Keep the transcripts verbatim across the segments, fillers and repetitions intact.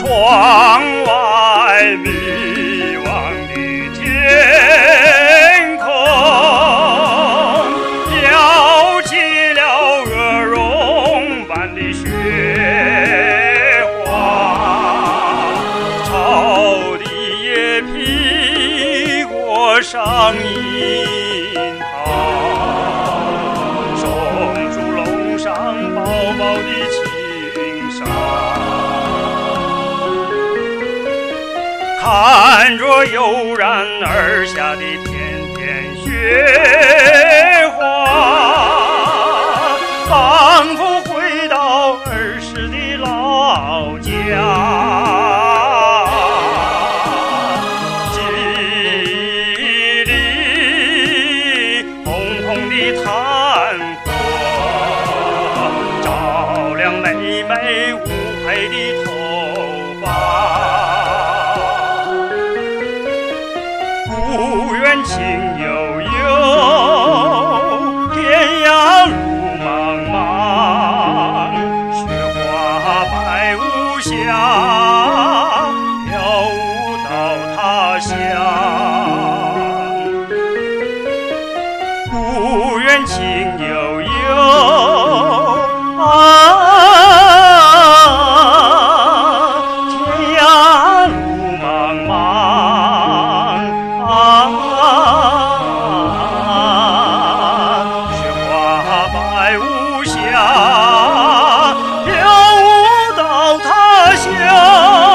窗外迷惘的天空，飘起了鹅绒般的雪花，草地也披过上樱桃，松树笼上薄薄的青纱。看着悠然而下的片片雪花，仿佛回到儿时的老家。记忆里红红的炭火，照亮妹妹乌黑的头发。故园情悠悠，天涯路茫茫，雪花白无瑕，飘舞到他乡。故园情悠悠啊，天涯路茫茫啊，雪花白无瑕，飘舞到他乡。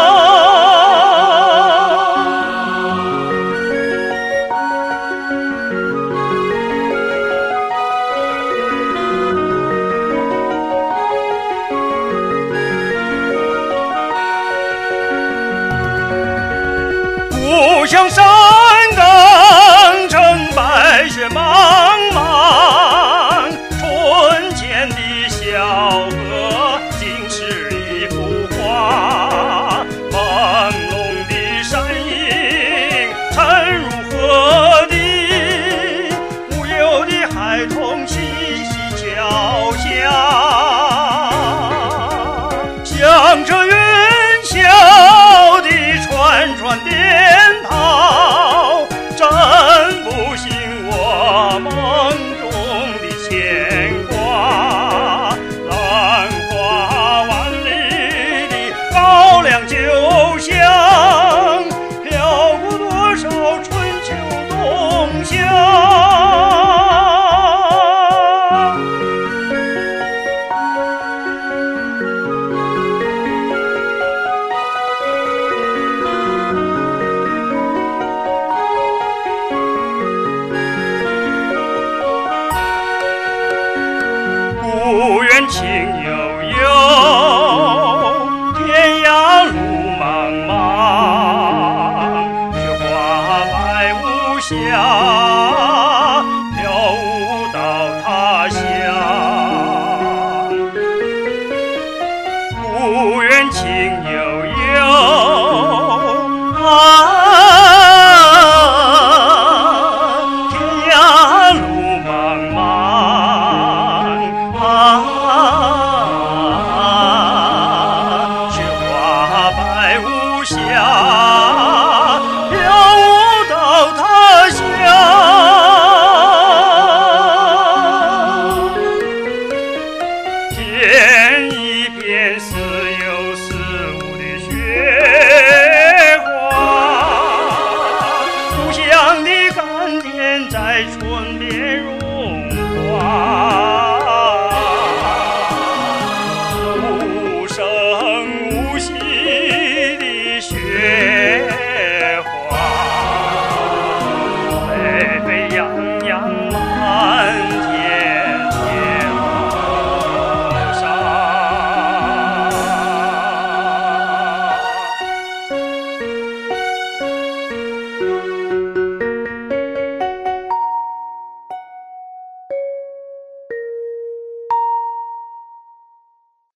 故乡山岗成白雪茫茫，春天的小河竟是一幅画，朦胧的山影沉入河底，无忧的孩童嬉戏桥下，响着元宵的串串鞭炮，真不醒我梦中的牵挂。兰花万里的高粱酒香，飘过多少春秋冬夏。故园情悠悠，天涯路茫茫，雪花白无瑕，飘舞到他乡。故园情悠悠啊，白无瑕，飘舞到他乡。天一片，似